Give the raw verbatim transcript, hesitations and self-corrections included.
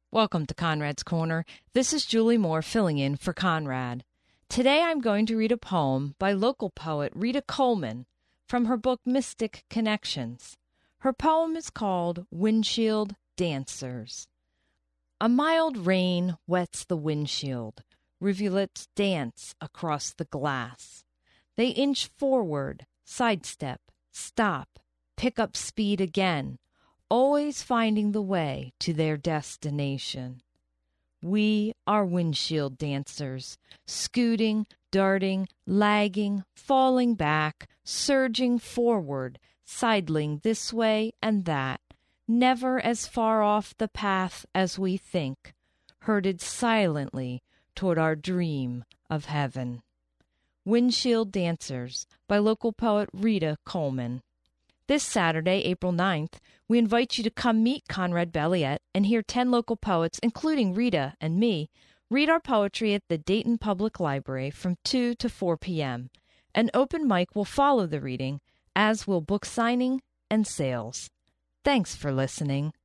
Welcome to Conrad's Corner. This is Julie Moore filling in for Conrad. Today I'm going to read a poem by local poet Rita Coleman from her book Mystic Connections. Her poem is called Windshield Dancers. A mild rain wets the windshield. Rivulets dance across the glass. They inch forward, sidestep, stop, pick up speed again, always finding the way to their destination. We are windshield dancers, scooting, darting, lagging, falling back, surging forward, sidling this way and that, never as far off the path as we think, herded silently toward our dream of heaven. Windshield Dancers by local poet Rita Coleman. This Saturday, April ninth, we invite you to come meet Conrad Belliet and hear ten local poets, including Rita and me, read our poetry at the Dayton Public Library from two to four p.m. An open mic will follow the reading, as will book signing and sales. Thanks for listening.